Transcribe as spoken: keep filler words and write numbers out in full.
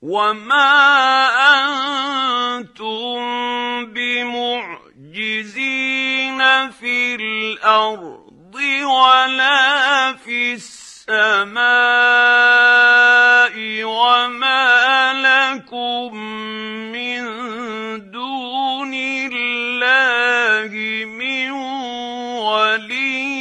وما أنتم بمعجزين في الأرض ولا في السماء وما لكم من دون الله من ولي